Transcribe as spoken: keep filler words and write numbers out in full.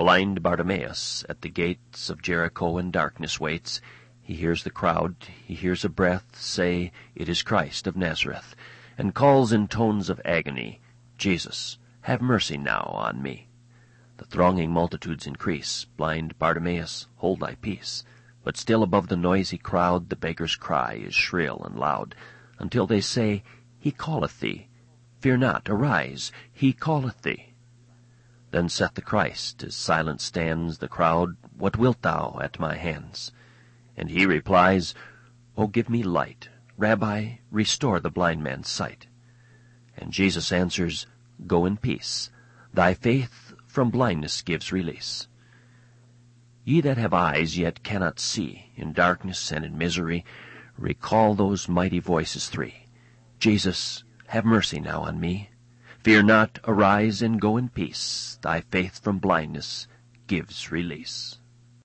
Blind Bartimaeus at the gates of Jericho in darkness waits. He hears the crowd, he hears a breath say, "It is Christ of Nazareth," and calls in tones of agony, "Jesus, have mercy now on me." The thronging multitudes increase. Blind Bartimaeus, hold thy peace. But still above the noisy crowd the beggar's cry is shrill and loud, until they say, "He calleth thee. Fear not, arise, he calleth thee." Then saith the Christ, as silent stands the crowd, "What wilt thou at my hands?" And he replies, "O give me light. Rabbi, restore the blind man's sight." And Jesus answers, "Go in peace. Thy faith from blindness gives release." Ye that have eyes yet cannot see, in darkness and in misery, recall those mighty voices three. "Jesus, have mercy now on me. Fear not, arise and go in peace. Thy faith from blindness gives release."